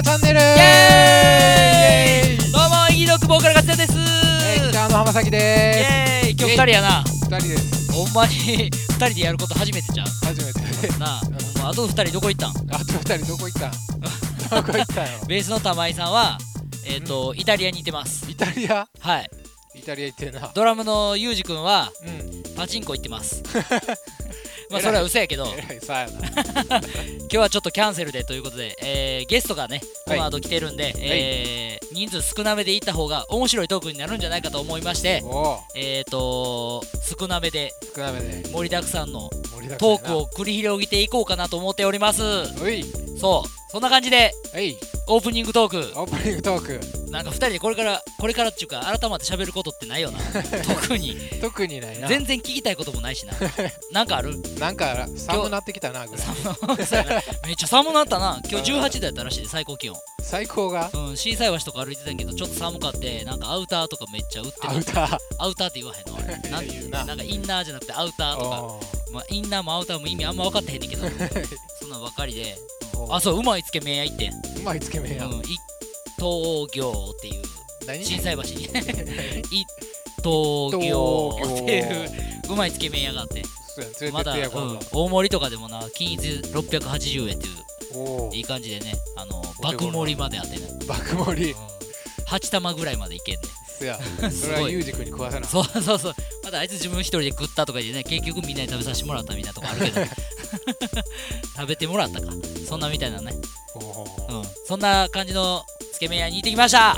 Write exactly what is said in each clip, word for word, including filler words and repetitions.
チャンネル。イエーイ。どうもイギドッグボーカルガツヤです。 えー、ギターの浜崎でーす。イエーイ。今日ふたりやな。 ふたりです。 ほんまにふたりでやること初めてじゃん。 初めてなあ、うん、あとふたりどこ行ったん？ あとふたりどこ行ったんどこ行ったよ。 ベースの玉井さんはえっ、ー、と、うん、イタリアに行ってます。 イタリア？ はい、 イタリア行ってるな。 ドラムのユージくんは、 うん、 パチンコ行ってますまあそれは嘘やけどえらいさやな今日はちょっとキャンセルでということで、えー、ゲストがねこの後来てるんで、はい、えー、人数少なめで行った方が面白いトークになるんじゃないかと思いまして、えーと少なめで少なめで盛りだくさんのトークを繰り広げていこうかなと思っております。そうそんな感じでオープニングトークオープニングトークなんかふたりでこれからこれからっていうか改まって喋ることってないよな特に特にないな。 全然聞きたいこともないしななんかある？ なんか寒なってきたなぐらいめっちゃ寒なったな。今日じゅうはちどやったらしいで最高気温。 最高がうん、心斎橋とか歩いてたけどちょっと寒かってなんかアウターとかめっちゃ売ってた。 アウターアウターって言わへんの俺なんて言うな。なんかインナーじゃなくてアウターとか、まあ、インナーもアウターも意味あんま分かってへんねんけどそんなんばかりで、あ、そう、うまいつけ麺屋行ってん。 うまいつけ麺屋、うん、 一東行っていう心斎橋に一東行っていううまいつけ麺屋があって、まだ、うん、大盛りとかでもな均一ろっぴゃくはちじゅうえんっていういい感じでね、あの爆盛りまであってね。 爆盛り、うん、 はち玉ぐらいまでいけんねん。 そやそれはユージ君に食わせな。 そうそうそう。まだあいつ自分一人で食ったとか言ってね、結局みんなに食べさせてもらったみたいなとこあるけど食べてもらったかそんなみたいなね。うん、そんな感じのつけ麺屋に行ってきました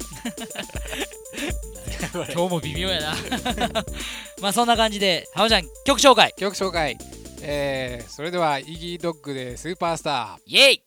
今日も微妙やなまあそんな感じで浜ちゃん曲紹介曲紹介えー、それではイギードッグでスーパースター。 イエイ。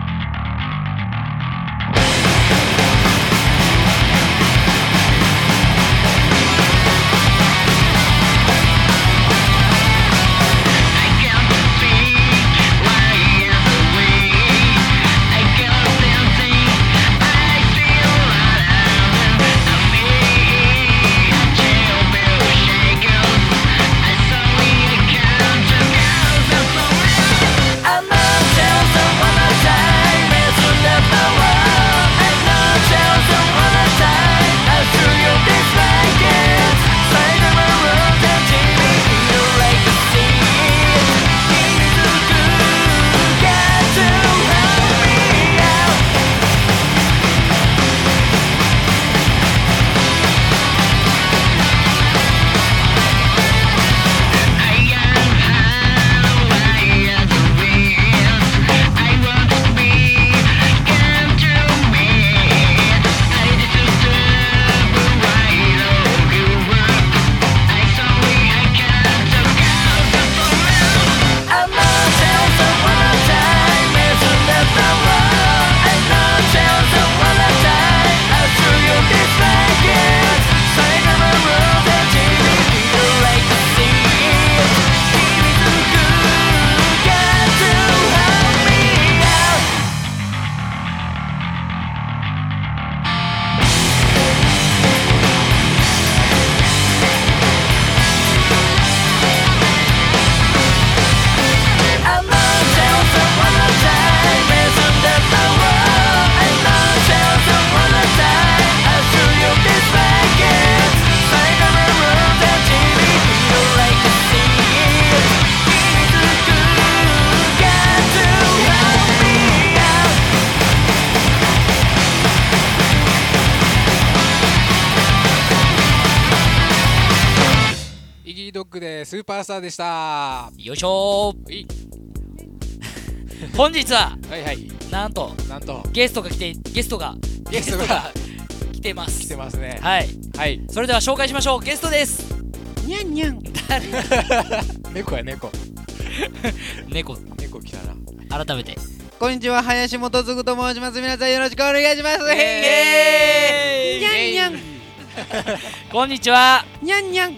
ドッグでスーパースターでした。 よいしょー本日ははいはいなんとなんとゲストが来てゲストがゲストが来てます来てますね。 はいはいそれでは紹介しましょう。ゲストです。 にゃんにゃん猫や猫猫猫来たな。 改めてこんにちは、林本嗣と申します。皆さんよろしくお願いします。 イエーイにゃんにゃんこんにちは。 にゃんにゃん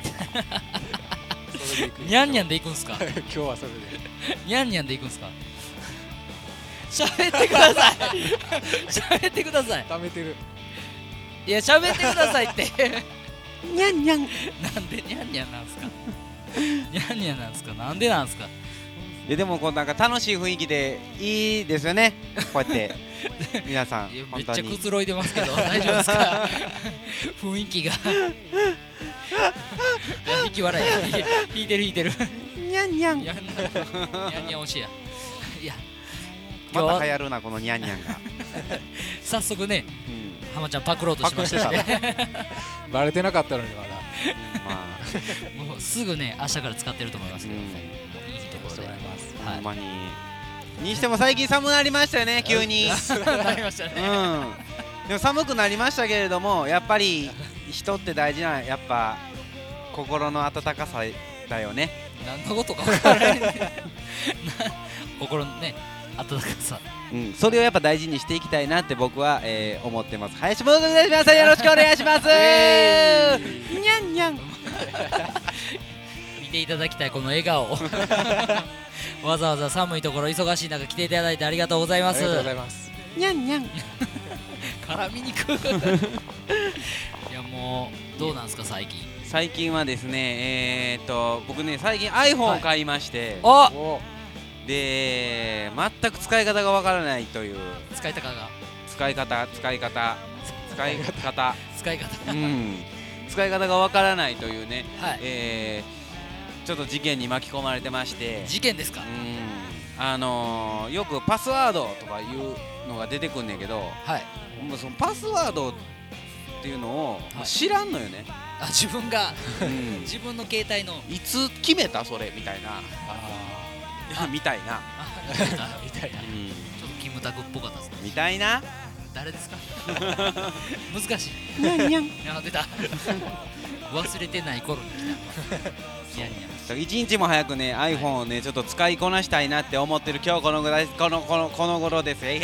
にゃんにゃんで行くんすか今日はそれでにゃんにゃんで行くんすか喋ってください喋ってください。 溜めてる。 いや喋ってくださいってにゃんにゃんなんでにゃんにゃんなんすかにゃんにゃんなんすかなんでなんすかいやでもこうなんか楽しい雰囲気でいいですよね。こうやって皆さんめ本当にっちゃくつろいでますけど大丈夫ですか？雰囲気が引き笑いや引いてる引いてるにゃんにゃんにゃんにゃんにゃんにゃん推しや。いやまた流行るなこのにゃんにゃんが。 早速ね、 うん、 浜ちゃんパクろうとしましたしね。 バレてなかったのにまだ。 まあもうすぐね明日から使ってると思いますけど、うん、いいところで。 ほんまに。にしても最近寒くなりましたよね急に。 なりましたね。 うん。でも寒くなりましたけれどもやっぱり人って大事なやっぱ心の温かさだよね。 何のことか分からない。心のね温かさ。 うん、それをやっぱ大事にしていきたいなって僕は、えー、思ってます。林本です。皆さんよろしくお願いします。にゃんにゃん。 見ていただきたいこの笑顔。わざわざ寒いところ忙しい中来ていただいてありがとうございます。 ありがとうございます。 にゃんにゃん。 絡みにくい。いやもうどうなんですか最近。 最近はですねえー、っと僕ね最近 iPhone を買いまして、 はい、おで全く使い方がわからないという。 使い方が使い方使い方使い方使い方うん使い方がわからないというね、 はい、 えー、ちょっと事件に巻き込まれてまして。 事件ですか？ うんあのー、よくパスワードとかいうのが出てくんねんけど、 はい、 もうそのパスワードっていうのを知らんのよね。 あ自分が、 うん、 自分の携帯のいつ決めたそれみたいな。あみたいなみたいな、うん、ちょっとキムタクっぽかったですね。 みたいな。 誰ですか？難しい。 にゃんにゃん。 あ出た。忘れてない頃に来た。にゃんにゃん。 一日も早くね iPhone をねちょっと使いこなしたいなって思ってる今日このぐらいこのこのこの頃です。えい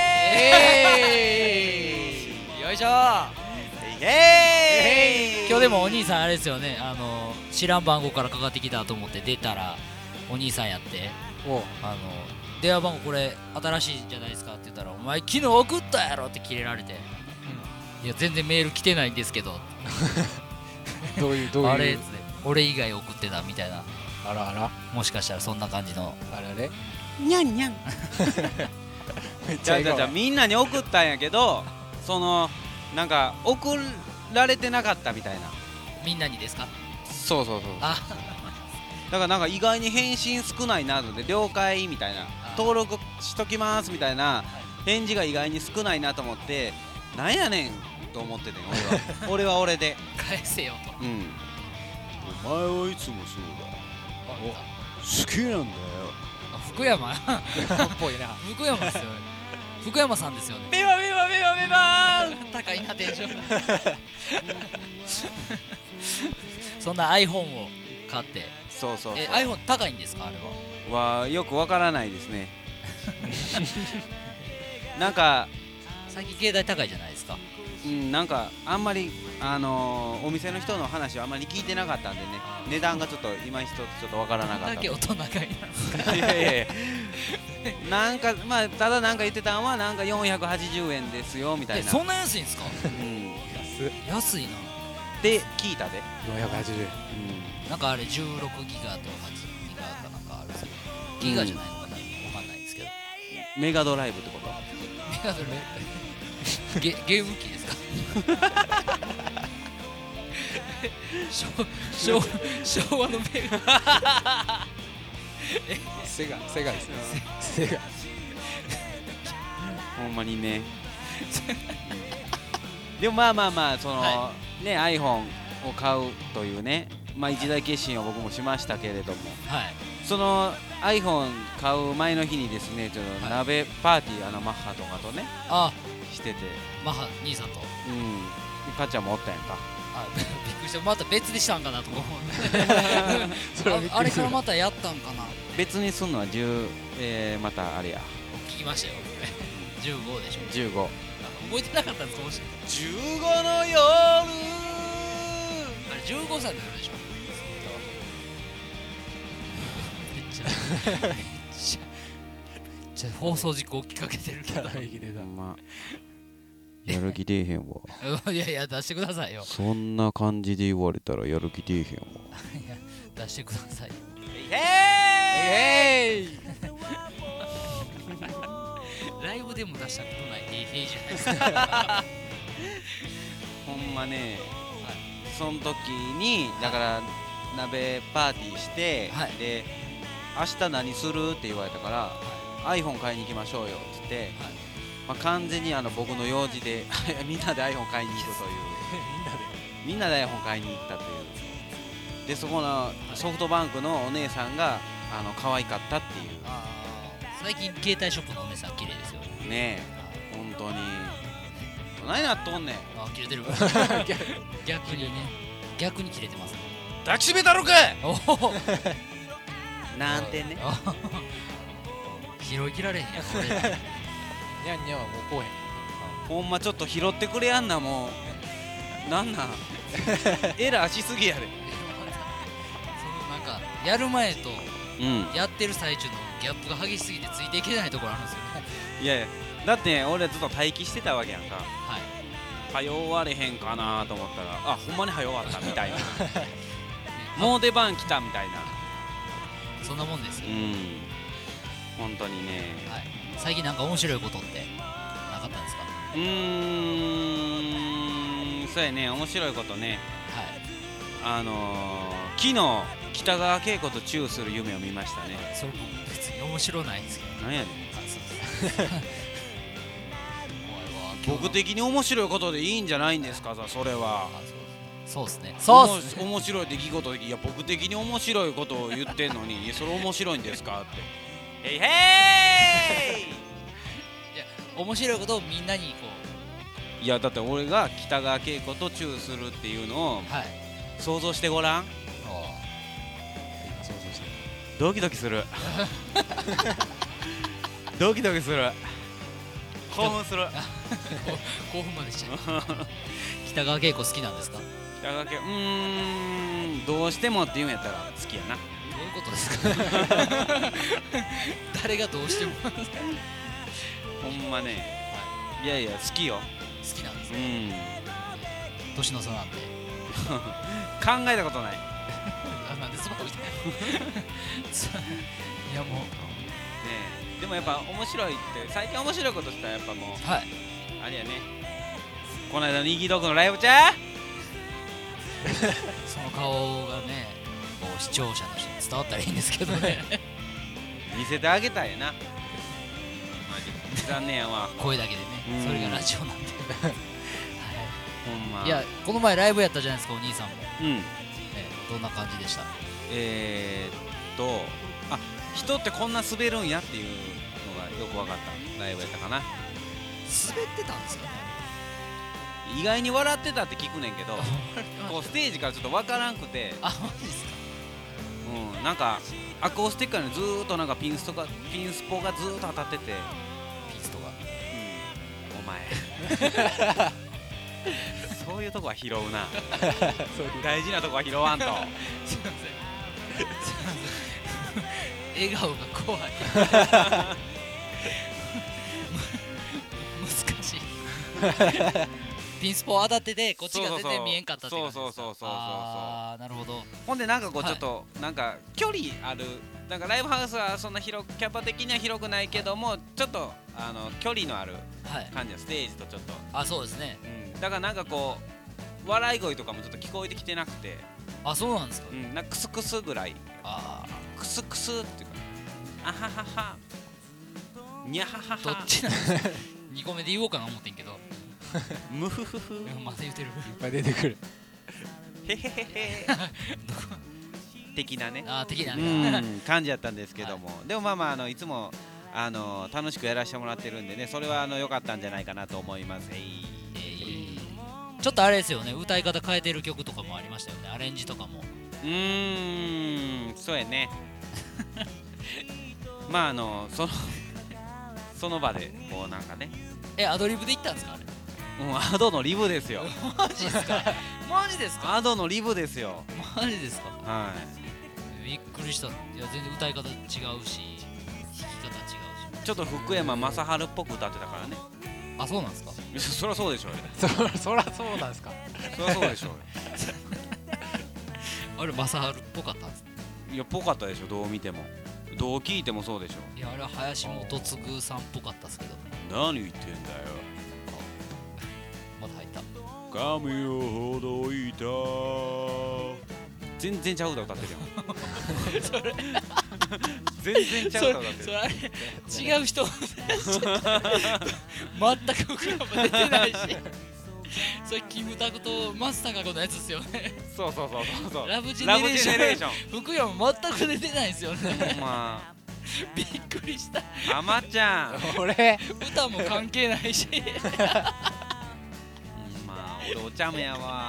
へーい。よいしょー。 えいへーい。 今日でもお兄さんあれですよね。あの知らん番号からかかってきたと思って出たらお兄さんやって。あの電話番号これ新しいじゃないですかって言ったらお前昨日送ったやろってキレられて、うん、いや全然メール来てないんですけどどういうどういうあれっつって俺以外送ってたみたいな。 あらあらもしかしたらそんな感じのあれあれにゃんにゃん。じゃあじゃあじゃあみんなに送ったんやけどそのなんか送られてなかったみたいな。 みんなにですか？ そうそうそう。 あだからなんか意外に返信少ないなので了解みたいな登録しときますみたいな返事が意外に少ないなと思ってなんやねんと思ってて俺は俺は俺で返せよと。 うんお前はいつもそうだ好きなんだよ。 福山っぽいな。 福山ですよね。福山さんですよね。 ビバビバビバビバー高いなテンション。そんな iPhone を買ってそうそうそう。 え iPhone 高いんですかあれは？はよくわからないですね。なんか最近携帯高いじゃないですか。 うんなんかあんまりあのー、お店の人の話はあんまり聞いてなかったんでね値段がちょっと今一つちょっとわからなかった。 だけ大人買いなんですか？ いやいやいやなんかまあただなんか言ってたんはなんかよんひゃくはちじゅうえんですよみたいな。 そんな安いんですか？ うん安いなで聞いたでよんひゃくはちじゅうえん、 うん、なんかあれじゅうろくギガとはちギガかなんかあるんですよ。ギガじゃないのかな、わかんないんですけど。 メガドライブってこと？ メガドライブゲゲーム機ですか？昭昭和のメガセガセガですね。セガほんまにねでもまあまあまあその、はい、ね iPhone を買うというねまあ一大決心を僕もしましたけれども、 はい、 その iPhone 買う前の日にですねちょっと鍋パーティー、はい、あのマッハとかとねあしててマッハ兄さんとうんかっちゃんもおったやんか。 あびっくりした。また別でしたんかなと思ってあ, あれからまたやったんかな。 別にすんのはじゅう、えー、またあれや聞きましたよじゅうごでしょ。 じゅうご覚えてなかったんですかもしじゅうごの夜あれじゅうごさいの夜でしょ。めっちゃめっちゃめっちゃ放送事故起きかけてるけどまやる気出えへんわいやいや出してくださいよ。 そんな感じで言われたらやる気出えへんわいや出してください。 へへーいライブでも出したことないへいへいじゃないですかほんまね、はい、その時にだから鍋パーティーして、はい、で明日何するって言われたから、はい、iPhone 買いに行きましょうよって言って、はい、まあ、完全にあの僕の用事でみんなで iPhone 買いに行くというみんなで iPhone 買いに行ったというで、そこのソフトバンクのお姉さんがあの可愛かったっていう。 あ、最近携帯ショップのお姉さん綺麗ですよねえ、本当に何なっとんねん。 あ、切れてる逆にね、逆に切れてますね。 抱きしめたろかなんてね拾い切られへんやんこれにゃんにゃんはもうこうへん。 ほんまちょっと拾ってくれやんな、もうなんなんエラーしすぎやでそのなんかやる前とやってる最中のギャップが激しすぎてついていけないところあるんですよね。 いやいや、だって俺ずっと待機してたわけやんか。はい、早終われへんかなと思ったら、あ、ほんまに早終わったみたいなもう出番来たみたいな、 そんなもんですよ。 うん、本当にね、 はい、最近なんか面白いことってなかったんですか？ うーん、そうやね、面白いことね、はい、あのー、昨日北川景子とチューする夢を見ましたね。 それも別に面白ないんですけど。 なんやねん僕的に面白いことでいいんじゃないんですか、それは。 そうですね、そうっすね、 面白い出来事で、いや僕的に面白いことを言ってんのにそれ面白いんですかって。へいへーいいや、面白いことをみんなにこう、いやだって俺が北川景子とチューするっていうのを、はい、想像してごらん。想像してドキドキするドキドキする、興奮する興奮までしちゃう北川景子好きなんですか？ 北川景子、うーん、どうしてもって言うんやったら好きやな。 どういうことですか誰がどうしてもほんまね、はい、いやいや好きよ。 好きなんですね。うん、年の差なんで考えたことないあ、なんでそんなこと言っていやもうねえ、でもやっぱ面白いって最近面白いことしたらやっぱもう、はい、あれやね、この間のイギードッグのライブちゃうその顔がね、こう視聴者の人に伝わったらいいんですけどね見せてあげたいな。残念やわ声だけでね、それがラジオなんではい、 ほんま。 いや、この前ライブやったじゃないですか、お兄さんも。うん、えー、どんな感じでした？ えーっとあ、人ってこんな滑るんやっていうのがよく分かったライブやったかな。 滑ってたんですかね。 意外に笑ってたって聞くねんけどこうステージからちょっと分からんくて。 あ、マジですか？ うん、なんかアコースティックにずーっとなんかピンストがピンスポがずーっと当たってて、 ピンストが、 うん、お前そういうとこは拾うな大事なとこは拾わんとすいません笑顔が怖い難しいピンスポ当たっててこっちが全然見えんかったって感じですか。 そうそうそうそうそうそう。 ああ、なるほど。 ほんでなんかこうちょっと、はい、なんか距離ある、なんかライブハウスはそんな広キャパ的には広くないけども、はい、ちょっとあの距離のある感じのステージとちょっと、 あ、そうですね、 うん、だからなんかこう笑い声とかもちょっと聞こえてきてなくて。 あ、そうなんですか。 うん、なんかクスクスぐらい。ああ、クスクスっていうか、あはははにゃははは、 どっちなんですかにこめで言おうかな思ってんけどムフフフまた言ってる、いっぱい出てくるへへへへ的なね、 あ、的なね、うん、感じやったんですけども、はい、でもまあまあ、あのいつもあの楽しくやらせてもらってるんでね、それはあの良かったんじゃないかなと思います。えいえい、 ちょっとあれですよね、歌い方変えてる曲とかもありましたよね、アレンジとかも。 うーん、そうやねまああのそのその場でこうなんかね。 え、アドリブで言ったんですかあれ。 うん、アドのリブですよマジですかマジですか。 アドのリブですよ。 マジですか。 はい、 びっくりした。いや、全然歌い方違うし弾き方違うし、 ちょっと福山雅治っぽく歌ってたからね。 あ、そうなんですか。 そりゃそうでしょうよそそりゃそうなんですかそりゃそうでしょうよあれ、雅治っぽかったんです。 いや、ぽかったでしょ、どう見ても。 どう聞いてもそうでしょ。 いやあれは林元次さんっぽかったっすけど。 何言ってんだよ。 まだ入った。 髪をほどいた。全然ちゃう歌歌ってるやん。 それ全然ちゃう歌歌ってる。 それあれ違う人全く僕らも出てないしそれキムタクと松たか子のやつっすよね。 そうそうそうそうそう。 ラブジェネレーション。 ラブジェネレーション。 福山全く出てないんですよね。 まあびっくりした。 あまちゃん。 俺歌も関係ないしまあ俺お茶目やわ。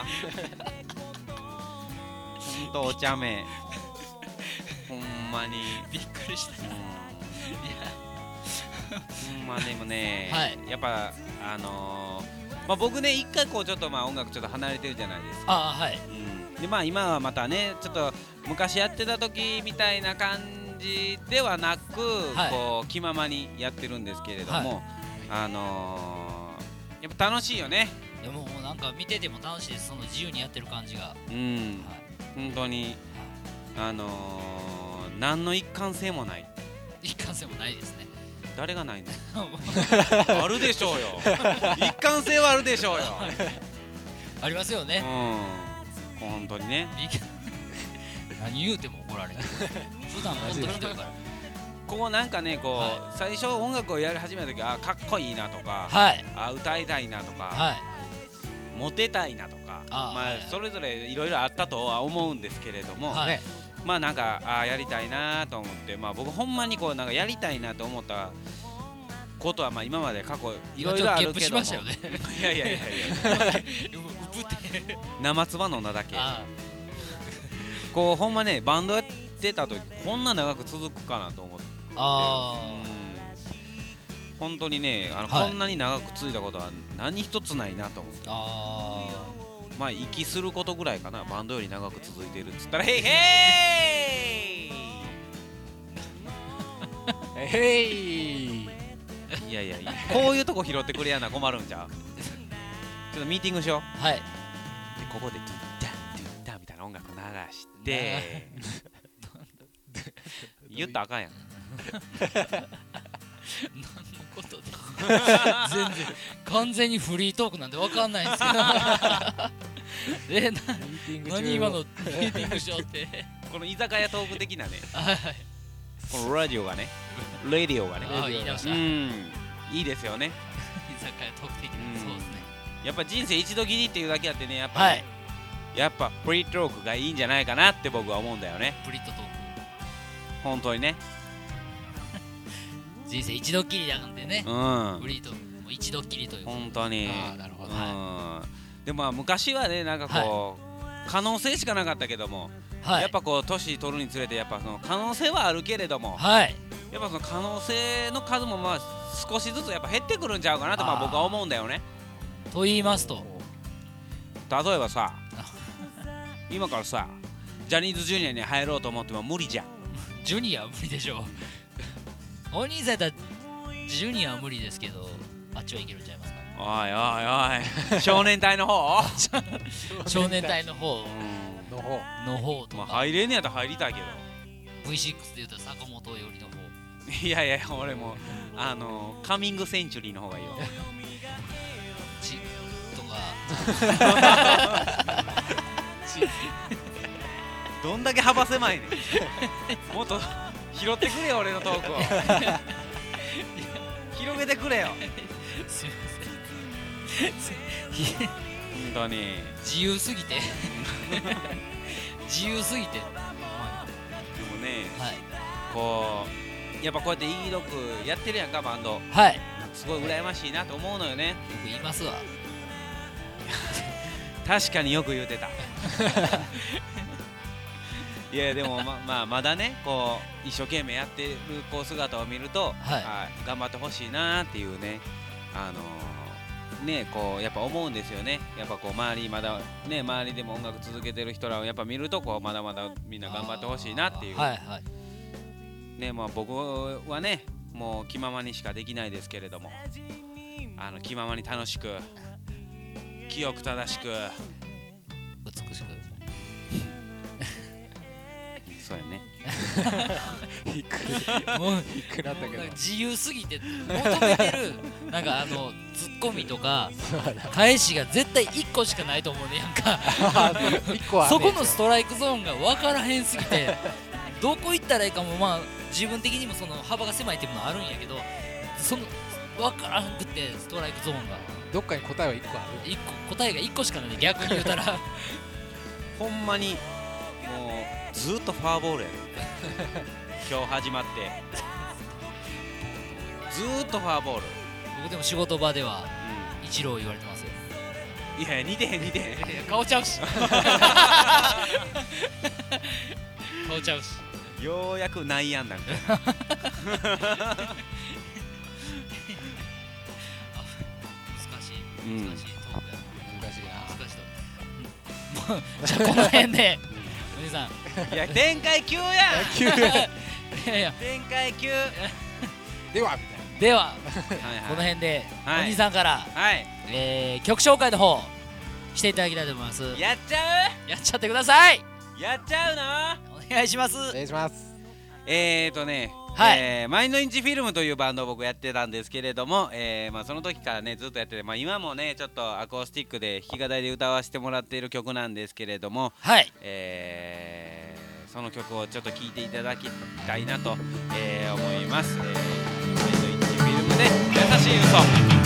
ほんとお茶目。ほんまにびっくりした。いやほんまでもね、 はい、 やっぱあのー、まあ僕ね一回こうちょっとまあ音楽ちょっと離れてるじゃないですか。 ああはい、 うん、でまあ今はまたねちょっと昔やってた時みたいな感じではなく、はい、こう気ままにやってるんですけれども、はい、あのー、やっぱ楽しいよね。 いやもうなんか見てても楽しいです。その自由にやってる感じが。 うん、はい、本当に、はい、あのー、何の一貫性もない。 一貫性もないですね。 誰がないのあるでしょうよ。一貫性はあるでしょうよ。 ありますよね。 うん、本当にね。 何言うても怒られる。普段もっとひどいから。 こうなんかねこう、はい、最初音楽をやり始めた時あかっこいいなとか、 はい、 あ歌いたいなとか、はい、モテたいなとか、あまあ、はい、それぞれいろいろあったとは思うんですけれども、はい、まあなんかあやりたいなと思って、まあ僕ほんまにこうなんかやりたいなと思ったことはまあ今まで過去いろいろあるけども、いやいやいやいや生唾飲んだだけ。こうほんまねバンドやってた時こんな長く続くかなと思って、あ、うん、本当にねあの、はい、こんなに長く続いたことは何一つないなと思って、あまあ息することぐらいかな。バンドより長く続いてるっつったらヘイヘイヘイいやいやいやこういうとこ拾ってくれやな困るんじゃう。ちょっとミーティングしよう。はい。でここでドゥッダンドゥッダンみたいな音楽流して言ったらあかんやん。 何のことで全然完全にフリートークなんで分かんないんですけどえな何今のミーティングしようってこの居酒屋トーク的なねこのラジオがねレディオがねあ言いました。 うんいいですよね。 居酒屋トーク的な、そうですね。 やっぱ人生一度きりっていうだけあってねやっぱ、ねはい、やっぱフリートークがいいんじゃないかなって僕は思うんだよね。 フリートーク本当にね人生一度きりだからね、うん、フリートークも一度きりという本当に。 あなるほど、うんはい、でもまあ昔はねなんかこう、はい、可能性しかなかったけども、はい、やっぱこう年取るにつれてやっぱその可能性はあるけれども、はい、やっぱその可能性の数もまあ少しずつやっぱ減ってくるんちゃうかなとまあ僕は思うんだよね。 と言いますと例えばさ今からさジャニーズジュニアに入ろうと思っても無理じゃん。 ジュニアは無理でしょうお兄さんだったらジュニアは無理ですけどあっちはいけるんちゃいますか。 おいおいおい少年隊の方少年隊の方の方の方とか、 まあ、入れんねやったら入りたいけどブイシックス で言うと坂本よりの方いやいや俺もあのー、カミングセンチュリーの方がいいわちとかどんだけ幅狭いねんもっと拾ってくれよ俺のトークを広げてくれよすいません本当に自由すぎて自由すぎてでもね、はい、こうやっぱこうやっていいロックやってるやんかバンド。 はいすごい羨ましいなと思うのよね。 よく言いますわ確かによく言うてたいやでも ま, まあまだねこう一生懸命やってるこう姿を見ると、はい、あ頑張ってほしいなっていうねあのー、ねこうやっぱ思うんですよね。やっぱこう周りまだね周りでも音楽続けてる人らをやっぱ見るとこうまだまだみんな頑張ってほしいなっていう。はいはいねまあ僕はねもう気ままにしかできないですけれどもあの気ままに楽しく清く正しく美しくそうやね低くもう低くなったけど自由すぎて求めてるなんかあのツッコミとか返しが絶対いっこしかないと思うねやんかいっこはそこのストライクゾーンが分からへんすぎてどこ行ったらいいかもまあ自分的にもその幅が狭いっていうのはあるんやけどその分からんくってストライクゾーンがどっかに答えはいっこあるいっこ答えがいっこしかないで逆に言うたらほんまにもうずーっとフォアボールやで今日始まってずーっとフォアボール。 僕でも仕事場では一郎言われてますよ。 いや似てへん似てへんいや顔ちゃうし顔ちゃうしようやく内野安打みたいな難しいうん難しいトークや難しいな難しいともうじゃあこの辺でおじさんいや展開急やん急いやいや展開急ではみたいでははいはいこの辺ではいお兄さんからはいえー曲紹介の方していただきたいと思います。 やっちゃやっちゃってくださいうやっちゃうのお願いします。 なお願いしますえーとね、 はいえーマインドインチフィルムというバンドを僕やってたんですけれども、えーまあ、その時からねずっとやってて、まあ、今もねちょっとアコースティックで弾き語りで歌わせてもらっている曲なんですけれども、 はいえーその曲をちょっと聴いていただきたいなと、えー思います、えーマインドインチフィルムで優しい嘘。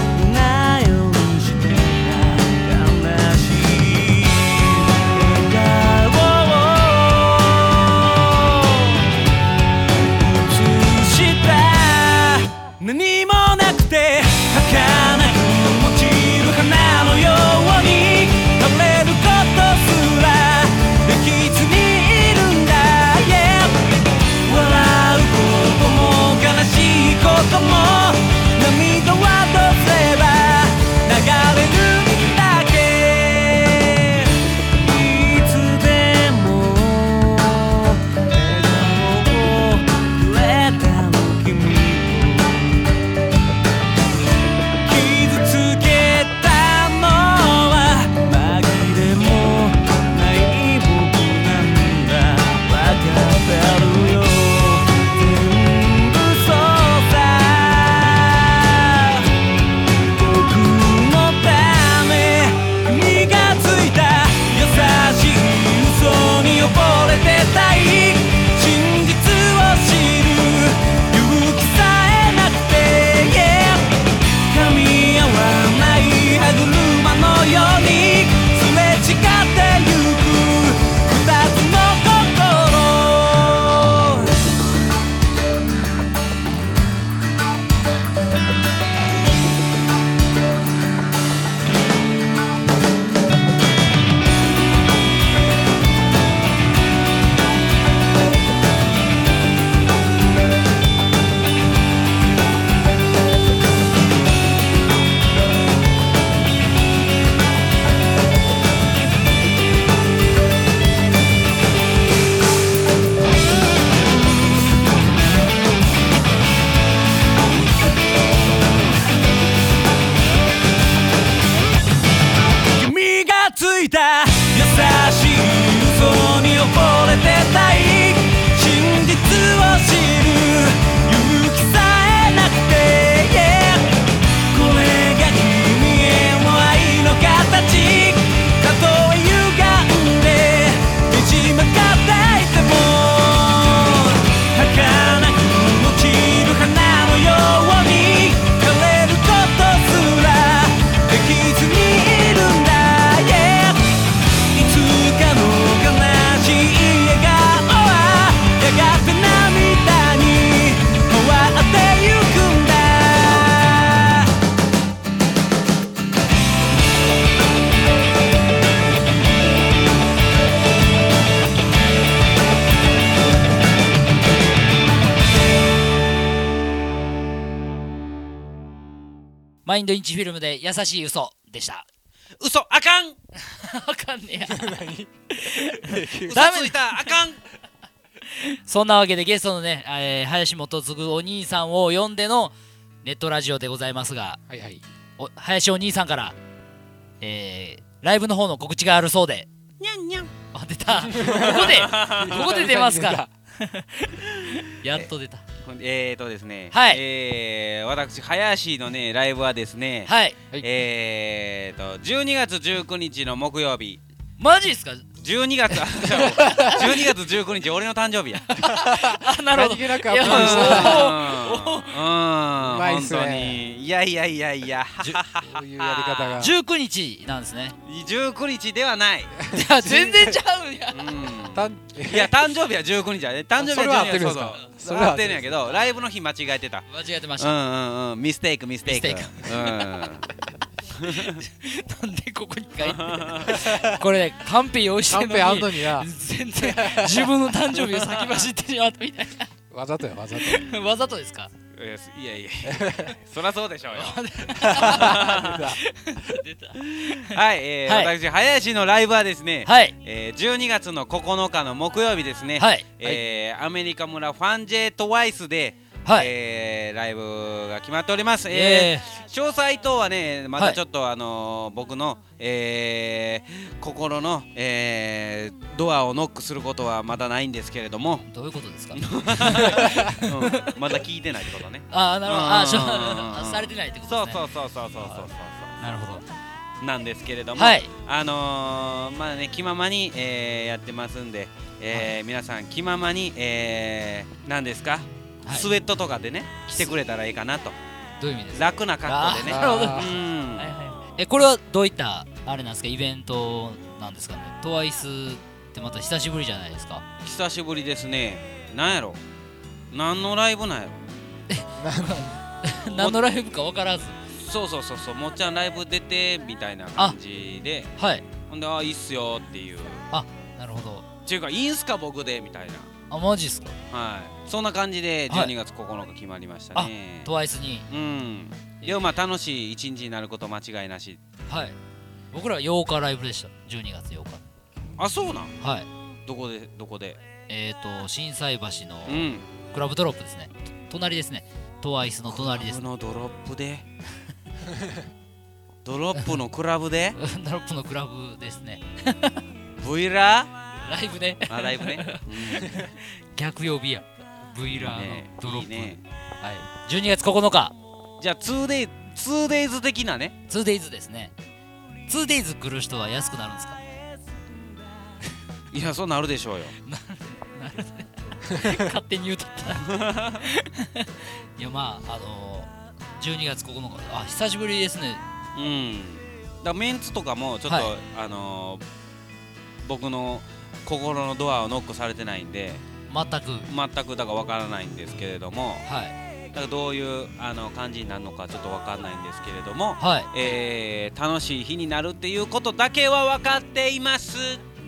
「 マインドインチフィルムで優しい嘘でした。 嘘あかんあかんねや何嘘ついたあかんそんなわけでゲストのね、えー、林元次お兄さんを呼んでのネットラジオでございますが、 はいはい、 お林お兄さんから、えー、ライブの方の告知があるそうで。 にゃんにゃん。 あ、出たここでここで出ますからやっと出た。 えーとですね、 はい、 えー、私林のねライブはですね、 はい、 えーとじゅうにがつじゅうくにちの木曜日。 マジっすか？ じゅうにがつじゅうにがつじゅうくにち俺の誕生日や。 あ、なるほど。 何気なくアップしたうん、 うまいっすね。 本当にいやいやいやいやそういうやり方がじゅうくにちなんですね。 じゅうくにちではない。 いや全然ちゃうやん。 うん、いや誕生日はじゅうくにちやね。誕生日はじゅうにがつ。そうそうそれは合ってるんやけど、ライブの日間違えてた。 間違えてました。 うんうんうん、ミステイクミステイク。 なんでここに書いてこれね、カンペ用意してるのにカンペあんのにな全然自分の誕生日を先走ってしまったみたいな。わざとやわざとわざとですか？ いやいやそりゃそうでしょうよ出たはい、えーはい、私林のライブはですね、 はい、 えー、じゅうにがつのここのかの木曜日ですね、 はい、 えー、アメリカ村ファンジェトワイスで、 はい、 えー、ライブが決まっております。えー、詳細等はねまたちょっと、はい、あのー、僕の、えー、心の、えー、ドアをノックすることはまだないんですけれども。 どういうことですか？うん、 まだ聞いてないってことね。 ああ、なるほど。ああ、されてないってことですね。 そうそうそうそうそうそうそうなるほどなんですけれども、はい、あのー、まあね気ままに、えー、やってますんで、えーはい、皆さん気ままに、えー、何ですか、はい、スウェットとかでね着てくれたらいいかなと。 どういう意味ですか？ 楽な格好でね。 なるほど。うん、はいはい、えこれはどういったあれなんですか？イベントなんですかね？トワイスってまた久しぶりじゃないですか？ 久しぶりですね。なんやろ、何のライブなんやろ何のライブか分からず。 そうそうそうそう、もっちゃんライブ出てみたいな感じで、 はい、 ほんであいいっすよっていう。 あ、なるほど。 っていうかいいんすか僕でみたいな。 あ、マジっすか？ はい、そんな感じでじゅうにがつここのか決まりましたね。 トワイスに。 うん。でもまあ楽しい一日になること間違いなし。 はい。僕らようかライブでした。じゅうにがつようか。 あ、そうなん。 はい。 どこでどこで？ えっと心斎橋のクラブドロップですね。隣ですね。トワイスの隣です。 クラブのドロップで。ドロップのクラブで？ ドロップのクラブですね。 V ラライブね。 あ、ライブね。 逆曜日や。V ラのドロップ。 いいね。 はい。じゅうにがつここのか。 じゃあ ツーデイズ、ツーデイズ的なね。 ツーデイズですね。ツーデイズ来る人は安くなるんですか？ いや、そうなるでしょうよ。 なる勝手に言うとったいや、まああのー、じゅうにがつここのか、あ、久しぶりですね。 うん。だからメンツとかもちょっと、はい、あのー、僕の心のドアをノックされてないんで、 全く全くだから分からないんですけれども、 はい、 だからどういうあの感じになるのかちょっと分かんないんですけれども、 はい、 えー、楽しい日になるっていうことだけは分かっています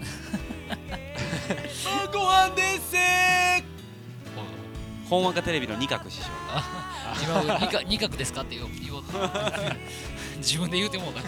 ご飯ですー。本若テレビの二角師匠。 今二角二角ですかって言おう言おう自分で言うてもうた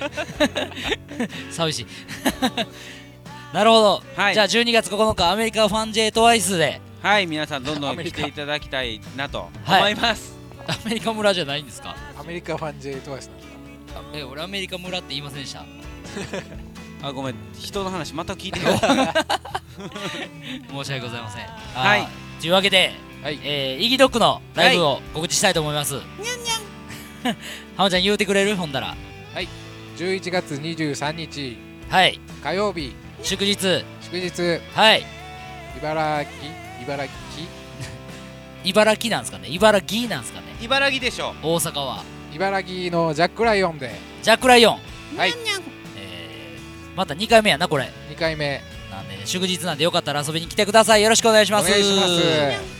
寂しいなるほど、はい、じゃあじゅうにがつここのかアメリカファンジェトワイスで、 はい、皆さんどんどん来ていただきたいなと思います、 はい、アメリカ村じゃないんですか？ アメリカファンジェトワイスなんだ。 え、俺アメリカ村って言いませんでしたあ、ごめん、人の話また聞いてよ申し訳ございません。はい、というわけで、はい、えー、イギドッグのライブを告知したいと思います。にゃんにゃん浜ちゃん言うてくれる？ほんだら。 はい、じゅういちがつにじゅうさんにち、 はい、 火曜日、 祝日、 祝日、 はい、 茨城茨城茨城なんですかね？茨城なんですかね？ 茨城でしょ。 大阪は茨城のジャックライオンで。 ジャックライオン、 はい、 えー、またにかいめやなこれ。 にかいめなんで、ね、祝日なんでよかったら遊びに来てください。よろしくお願いします。 お願いします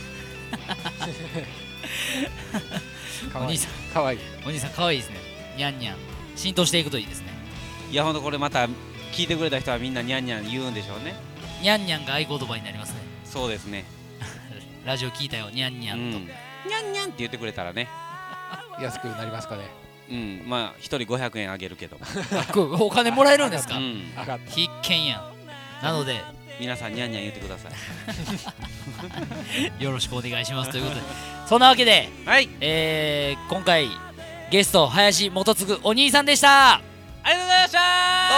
お兄さんかわいい。 お兄さんかわいいですね。にゃんにゃん浸透していくといいですね。 いや、ほんとこれまた聞いてくれた人はみんなにゃんにゃん言うんでしょうね。 にゃんにゃんが合言葉になりますね。 そうですねラジオ聞いたよ、にゃんにゃんと、うん、 にゃんにゃんって言ってくれたらね安くなりますかね。 うんまあ一人ごひゃくえんあげるけどお金もらえるんですか、 うん、 必見やん。なので皆さんにゃんにゃん言ってくださいよろしくお願いしますということで、そんなわけで、 はい、 えー、今回ゲスト林元次お兄さんでした。 ありがとうございました。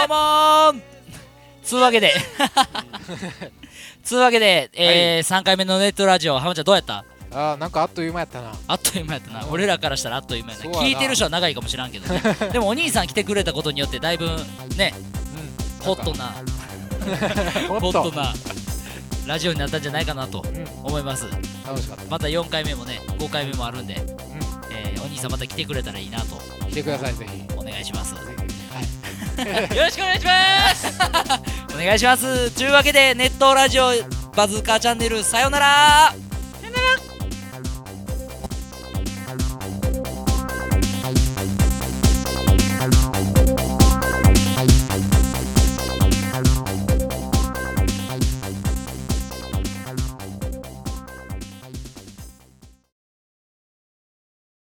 どうもー。つうわけでつうわけで、えーはい、さんかいめのネットラジオ、浜ちゃんどうやった？ あーなんかあっという間やったな。 あっという間やったな。俺らからしたらあっという間やな。聞いてる人は長いかもしらんけどねでもお兄さん来てくれたことによってだいぶね、うん、ホットなホットなラジオになったんじゃないかなと思います、うん、 楽しかった。 またよんかいめもねごかいめもあるんで、うんえー、お兄さんまた来てくれたらいいなと。 来てください、ぜひお願いします。 はいよろしくお願いしますお願いします。というわけでネットラジオバズーカーチャンネルさよなら。